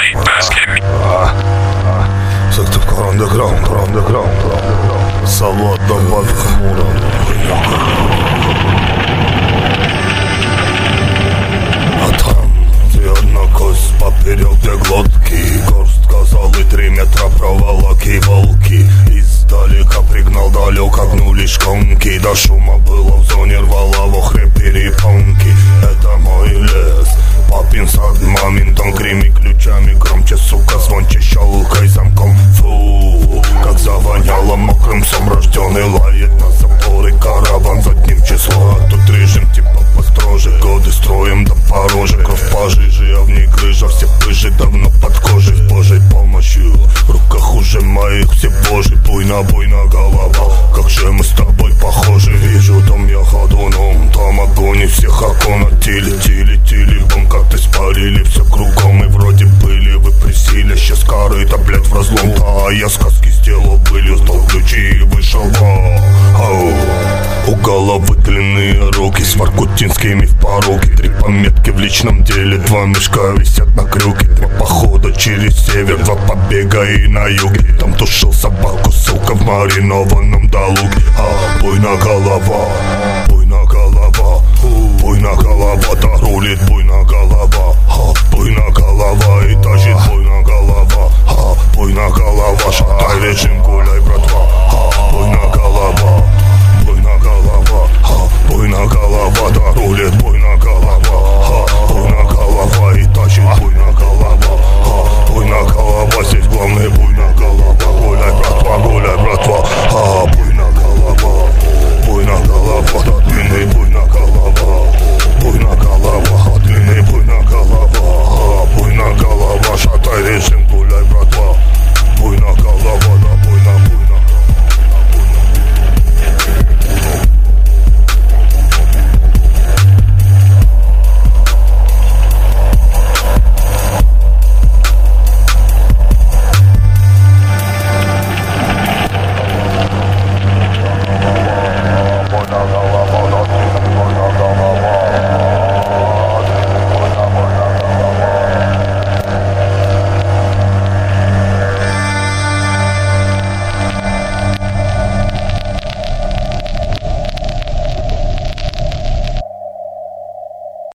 Сыктывкар underground. Салат добавь хмуро. А там, где одна кость поперек две глотки, горстка золы 3 метра проволоки, волки издалека пригнал далек, огнули шконки. До шума было в зоне, рвала в охре перепонки. Это мой лес, папин сад, мамин дом, греми ключами громче, сука, звонче, щелкай замком. Фу, как завоняло мокрым сом, рожденный лает на заборы караван задним числом. А тут режим типа построже, годы строим до порожек, кровь пожиже, а в ней грыжа, все пыжи давно под кожей. С божьей помощью в руках уже моих все божий, буйна голова, как же мы с тобой похожи. Вижу дом я ходуном, там огонь и всех окон тили, бом как-то спалили все кругом и вроде были вы присели. Сейчас корыто, блять, в разлом, да, я сказки сделал былью, стал ключи и вышел ау. У головы длинные руки с воркутинскими в пороге, 3 пометки в личном деле, 2 мешка висят на крюке, 2 похода через север, 2 побега и на юге. Там тушил собаку, сука, в маринованном долуге. Буйна голова, да рулит